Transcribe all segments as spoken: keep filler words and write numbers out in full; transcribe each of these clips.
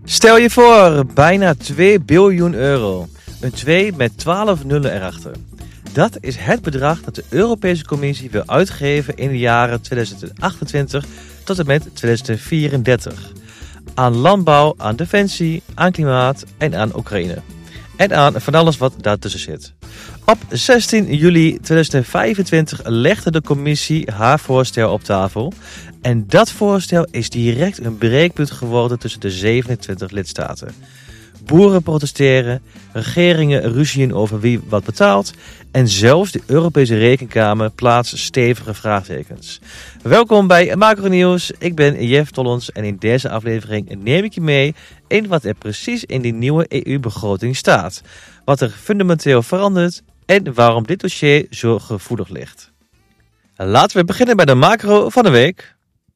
Stel je voor, bijna twee biljoen euro. Een twee met twaalf nullen erachter. Dat is het bedrag dat de Europese Commissie wil uitgeven in de jaren tweeduizend achtentwintig tot en met tweeduizend vierendertig. Aan landbouw, aan defensie, aan klimaat en aan Oekraïne. En aan van alles wat daartussen zit. Op zestien juli tweeduizend vijfentwintig legde de commissie haar voorstel op tafel. En dat voorstel is direct een breekpunt geworden tussen de zevenentwintig lidstaten. Boeren protesteren, regeringen ruzien over wie wat betaalt en zelfs de Europese Rekenkamer plaatst stevige vraagtekens. Welkom bij Macro Nieuws, ik ben Jeff Tollens en in deze aflevering neem ik je mee in wat er precies in die nieuwe E U-begroting staat. Wat er fundamenteel verandert en waarom dit dossier zo gevoelig ligt. Laten we beginnen bij de macro van de week.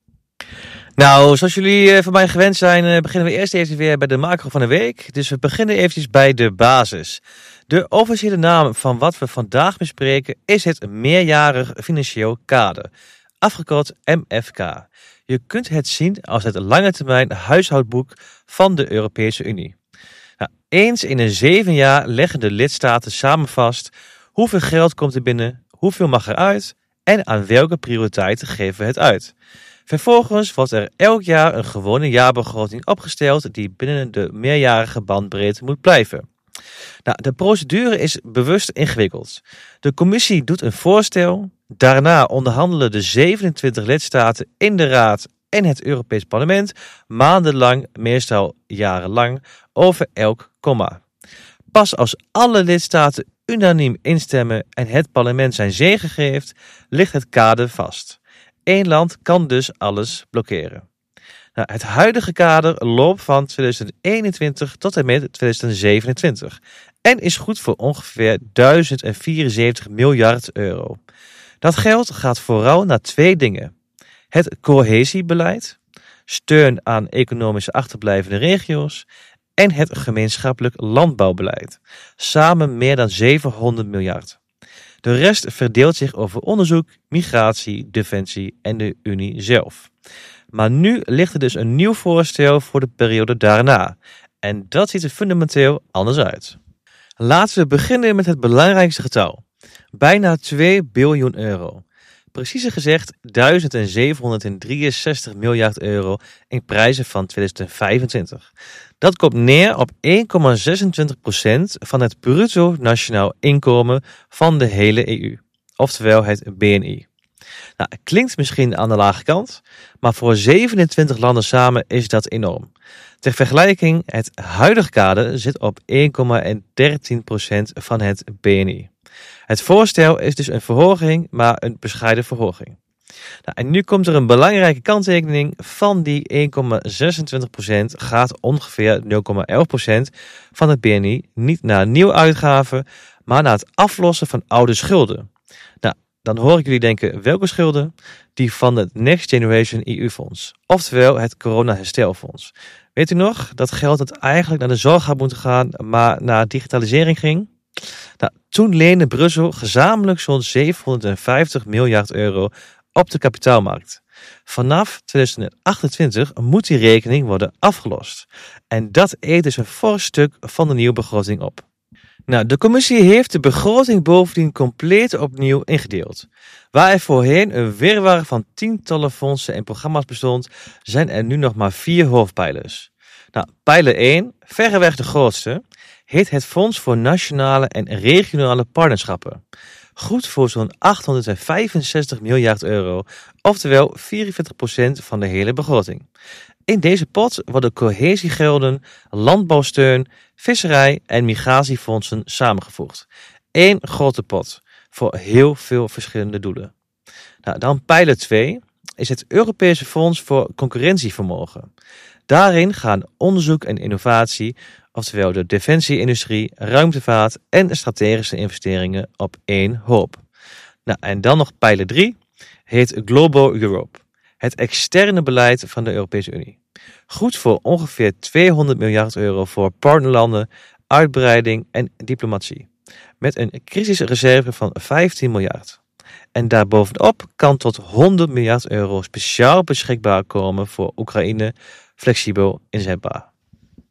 Nou, zoals jullie van mij gewend zijn, beginnen we eerst even weer bij de macro van de week. Dus we beginnen eventjes bij de basis. De officiële naam van wat we vandaag bespreken is het meerjarig financieel kader, afgekort M F K. Je kunt het zien als het lange termijn huishoudboek van de Europese Unie. Nou, eens in een zeven jaar leggen de lidstaten samen vast hoeveel geld komt er binnen, hoeveel mag eruit en aan welke prioriteiten geven we het uit. Vervolgens wordt er elk jaar een gewone jaarbegroting opgesteld die binnen de meerjarige bandbreedte moet blijven. Nou, de procedure is bewust ingewikkeld. De commissie doet een voorstel, daarna onderhandelen de zevenentwintig lidstaten in de Raad en het Europees Parlement maandenlang, meestal jarenlang, over elk komma. Pas als alle lidstaten unaniem instemmen en het parlement zijn zegen geeft, ligt het kader vast. Eén land kan dus alles blokkeren. Nou, het huidige kader loopt van tweeduizend eenentwintig tot en met tweeduizend zevenentwintig en is goed voor ongeveer duizend vierenzeventig miljard euro. Dat geld gaat vooral naar twee dingen. Het cohesiebeleid, steun aan economisch achterblijvende regio's en het gemeenschappelijk landbouwbeleid, samen meer dan zevenhonderd miljard. De rest verdeelt zich over onderzoek, migratie, defensie en de Unie zelf. Maar nu ligt er dus een nieuw voorstel voor de periode daarna. En dat ziet er fundamenteel anders uit. Laten we beginnen met het belangrijkste getal. Bijna twee biljoen euro. Preciezer gezegd duizend zevenhonderddrieënzestig miljard euro in prijzen van tweeduizend vijfentwintig. Dat komt neer op één komma zesentwintig procent van het bruto nationaal inkomen van de hele E U. Oftewel het B N I. Nou, het klinkt misschien aan de lage kant, maar voor zevenentwintig landen samen is dat enorm. Ter vergelijking, het huidige kader zit op één komma dertien procent van het B N I. Het voorstel is dus een verhoging, maar een bescheiden verhoging. Nou, en nu komt er een belangrijke kanttekening. Van die één komma zesentwintig procent gaat ongeveer nul komma elf procent van het B N I niet naar nieuwe uitgaven, maar naar het aflossen van oude schulden. Nou, dan hoor ik jullie denken, welke schulden? Die van het Next Generation E U-fonds, oftewel het corona-herstelfonds. Weet u nog, dat geld dat eigenlijk naar de zorg had moeten gaan, maar naar digitalisering ging? Nou, toen leende Brussel gezamenlijk zo'n zevenhonderdvijftig miljard euro op de kapitaalmarkt. Vanaf tweeduizend achtentwintig moet die rekening worden afgelost. En dat eet dus een fors stuk van de nieuwe begroting op. Nou, de commissie heeft de begroting bovendien compleet opnieuw ingedeeld. Waar er voorheen een wirwar van tientallen fondsen en programma's bestond, zijn er nu nog maar vier hoofdpijlers. Nou, pijler één, verreweg de grootste, heet het Fonds voor Nationale en Regionale Partnerschappen. Goed voor zo'n achthonderdvijfenzestig miljard euro, oftewel vierenveertig procent van de hele begroting. In deze pot worden cohesiegelden, landbouwsteun, visserij en migratiefondsen samengevoegd. Eén grote pot voor heel veel verschillende doelen. Nou, dan pijler twee is het Europese Fonds voor Concurrentievermogen. Daarin gaan onderzoek en innovatie, oftewel de defensieindustrie, ruimtevaart en strategische investeringen op één hoop. Nou, en dan nog pijler drie, heet Global Europe, het externe beleid van de Europese Unie. Goed voor ongeveer tweehonderd miljard euro voor partnerlanden, uitbreiding en diplomatie. Met een crisisreserve van vijftien miljard. En daarbovenop kan tot honderd miljard euro speciaal beschikbaar komen voor Oekraïne, flexibel inzetbaar.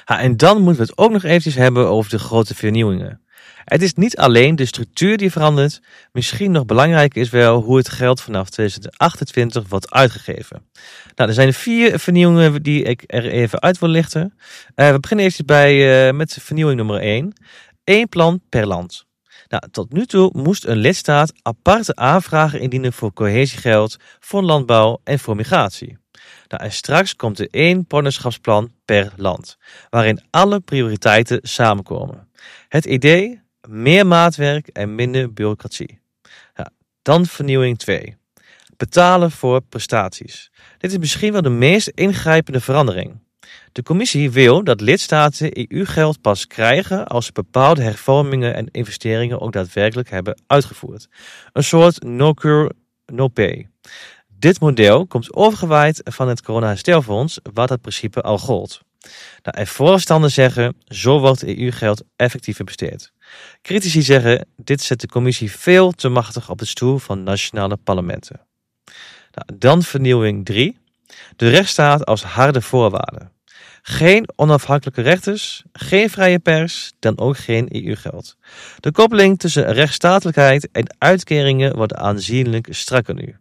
Ah, en dan moeten we het ook nog eventjes hebben over de grote vernieuwingen. Het is niet alleen de structuur die verandert, misschien nog belangrijker is wel hoe het geld vanaf tweeduizend achtentwintig wordt uitgegeven. Nou, er zijn vier vernieuwingen die ik er even uit wil lichten. Uh, we beginnen even bij, uh, met vernieuwing nummer één. Eén plan per land. Nou, tot nu toe moest een lidstaat aparte aanvragen indienen voor cohesiegeld, voor landbouw en voor migratie. Nou, en straks komt er één partnerschapsplan per land, waarin alle prioriteiten samenkomen. Het idee? Meer maatwerk en minder bureaucratie. Ja, dan vernieuwing twee. Betalen voor prestaties. Dit is misschien wel de meest ingrijpende verandering. De commissie wil dat lidstaten E U-geld pas krijgen als ze bepaalde hervormingen en investeringen ook daadwerkelijk hebben uitgevoerd. Een soort no cure, no pay. Dit model komt overgewaaid van het corona-herstelfonds, waar dat principe al gold. Nou, en voorstanders zeggen, zo wordt E U-geld effectiever besteed. Critici zeggen, dit zet de commissie veel te machtig op de stoel van nationale parlementen. Nou, dan vernieuwing drie. De rechtsstaat als harde voorwaarde. Geen onafhankelijke rechters, geen vrije pers, dan ook geen E U-geld. De koppeling tussen rechtsstatelijkheid en uitkeringen wordt aanzienlijk strakker nu.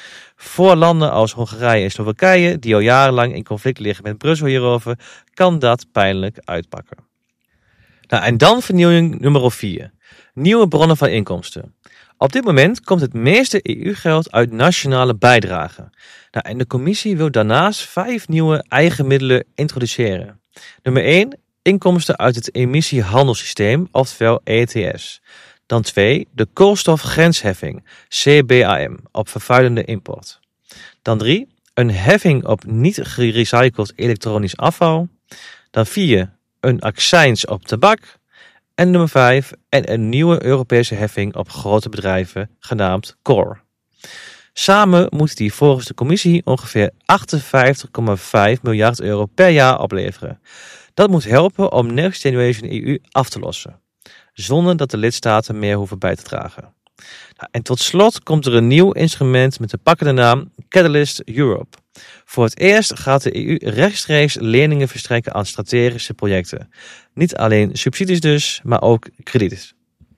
Voor landen als Hongarije en Slowakije, die al jarenlang in conflict liggen met Brussel hierover, kan dat pijnlijk uitpakken. Nou, en dan vernieuwing nummer vier. Nieuwe bronnen van inkomsten. Op dit moment komt het meeste E U-geld uit nationale bijdragen. Nou, en de commissie wil daarnaast vijf nieuwe eigen middelen introduceren. Nummer één. Inkomsten uit het emissiehandelssysteem, oftewel E T S. Dan twee. De koolstofgrensheffing, C B A M, op vervuilende import. Dan drie. Een heffing op niet gerecycled elektronisch afval. Dan vier. Een accijns op tabak. En nummer vijf, en een nieuwe Europese heffing op grote bedrijven, genaamd Core. Samen moet die volgens de commissie ongeveer achtenvijftig komma vijf miljard euro per jaar opleveren. Dat moet helpen om Next Generation E U af te lossen, zonder dat de lidstaten meer hoeven bij te dragen. Nou, en tot slot komt er een nieuw instrument met de pakkende naam Catalyst Europe. Voor het eerst gaat de E U rechtstreeks leningen verstrekken aan strategische projecten. Niet alleen subsidies dus, maar ook krediet.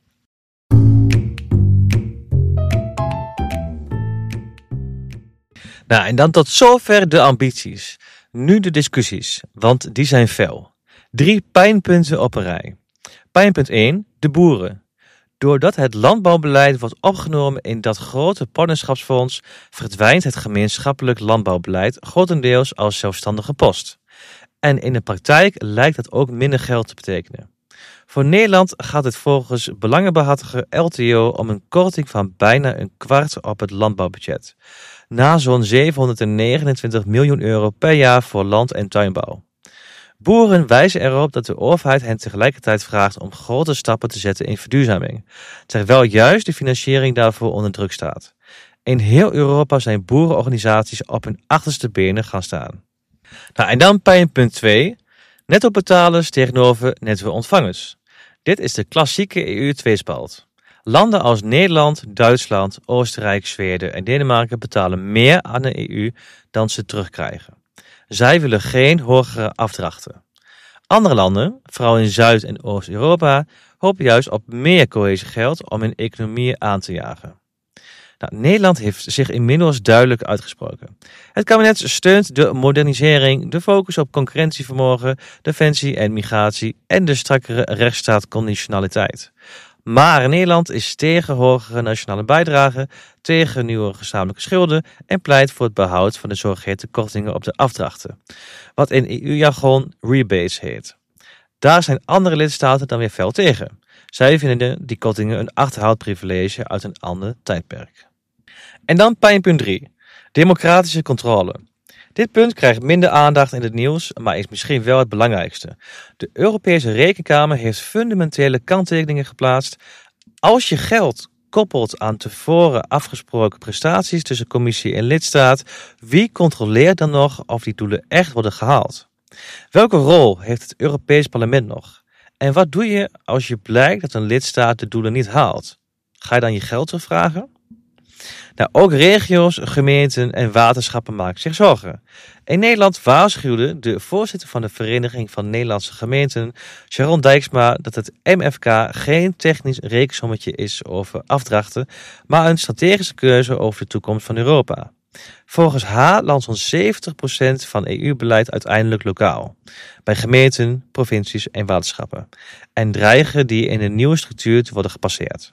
Nou, en dan tot zover de ambities. Nu de discussies, want die zijn fel. Drie pijnpunten op een rij. Pijnpunt één, de boeren. Doordat het landbouwbeleid wordt opgenomen in dat grote partnerschapsfonds, verdwijnt het gemeenschappelijk landbouwbeleid grotendeels als zelfstandige post. En in de praktijk lijkt dat ook minder geld te betekenen. Voor Nederland gaat het volgens belangenbehartiger L T O om een korting van bijna een kwart op het landbouwbudget. Na zo'n zevenhonderdnegenentwintig miljoen euro per jaar voor land- en tuinbouw. Boeren wijzen erop dat de overheid hen tegelijkertijd vraagt om grote stappen te zetten in verduurzaming, terwijl juist de financiering daarvoor onder druk staat. In heel Europa zijn boerenorganisaties op hun achterste benen gaan staan. Nou, en dan pijnpunt twee, nettobetalers tegenover netto-ontvangers. Dit is de klassieke E U-tweespalt. Landen als Nederland, Duitsland, Oostenrijk, Zweden en Denemarken betalen meer aan de E U dan ze terugkrijgen. Zij willen geen hogere afdrachten. Andere landen, vooral in Zuid- en Oost-Europa, hopen juist op meer cohesiegeld om hun economie aan te jagen. Nou, Nederland heeft zich inmiddels duidelijk uitgesproken. Het kabinet steunt de modernisering, de focus op concurrentievermogen, defensie en migratie en de strakkere rechtsstaatconditionaliteit. Maar Nederland is tegen hogere nationale bijdragen, tegen nieuwe gezamenlijke schulden en pleit voor het behoud van de zogeheten kortingen op de afdrachten, wat in E U-jargon rebates heet. Daar zijn andere lidstaten dan weer fel tegen. Zij vinden die kortingen een achterhoudprivilege uit een ander tijdperk. En dan pijnpunt drie. Democratische controle. Dit punt krijgt minder aandacht in het nieuws, maar is misschien wel het belangrijkste. De Europese Rekenkamer heeft fundamentele kanttekeningen geplaatst. Als je geld koppelt aan tevoren afgesproken prestaties tussen commissie en lidstaat, wie controleert dan nog of die doelen echt worden gehaald? Welke rol heeft het Europees Parlement nog? En wat doe je als je blijkt dat een lidstaat de doelen niet haalt? Ga je dan je geld terugvragen? Nou, ook regio's, gemeenten en waterschappen maken zich zorgen. In Nederland waarschuwde de voorzitter van de Vereniging van Nederlandse Gemeenten, Sharon Dijksma, dat het M F K geen technisch rekensommetje is over afdrachten, maar een strategische keuze over de toekomst van Europa. Volgens haar landt zo'n zeventig procent van E U-beleid uiteindelijk lokaal, bij gemeenten, provincies en waterschappen, en dreigen die in een nieuwe structuur te worden gepasseerd.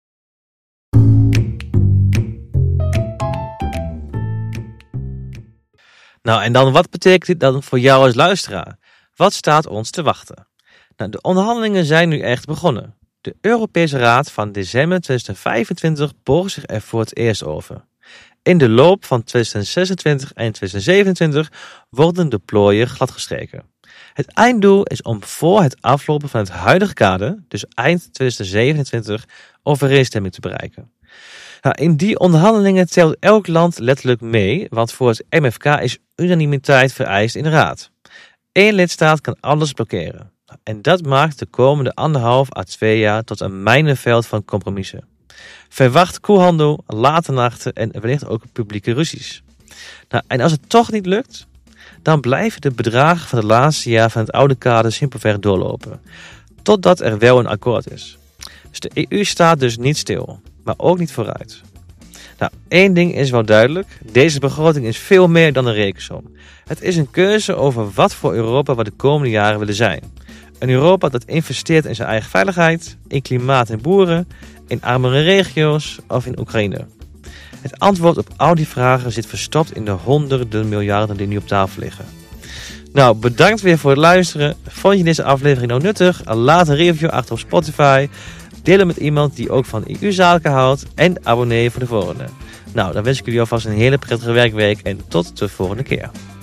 Nou, en dan wat betekent dit dan voor jou als luisteraar? Wat staat ons te wachten? Nou, de onderhandelingen zijn nu echt begonnen. De Europese Raad van december tweeduizend vijfentwintig boog zich er voor het eerst over. In de loop van tweeduizend zesentwintig en tweeduizend zevenentwintig worden de plooien gladgestreken. Het einddoel is om voor het aflopen van het huidige kader, dus eind tweeduizend zevenentwintig, overeenstemming te bereiken. Nou, in die onderhandelingen telt elk land letterlijk mee, want voor het M F K is unanimiteit vereist in de Raad. Eén lidstaat kan alles blokkeren. En dat maakt de komende anderhalf à twee jaar tot een mijnenveld van compromissen. Verwacht koehandel, late nachten en wellicht ook publieke ruzies. Nou, en als het toch niet lukt, dan blijven de bedragen van het laatste jaar van het oude kader simpelweg doorlopen. Totdat er wel een akkoord is. Dus de E U staat dus niet stil, maar ook niet vooruit. Nou, één ding is wel duidelijk. Deze begroting is veel meer dan een rekensom. Het is een keuze over wat voor Europa we de komende jaren willen zijn. Een Europa dat investeert in zijn eigen veiligheid, in klimaat en boeren, in armere regio's of in Oekraïne. Het antwoord op al die vragen zit verstopt in de honderden miljarden die nu op tafel liggen. Nou, bedankt weer voor het luisteren. Vond je deze aflevering nou nuttig? Laat een review achter op Spotify. Deel hem met iemand die ook van E U-zaken houdt. En abonneer je voor de volgende. Nou, dan wens ik jullie alvast een hele prettige werkweek en tot de volgende keer.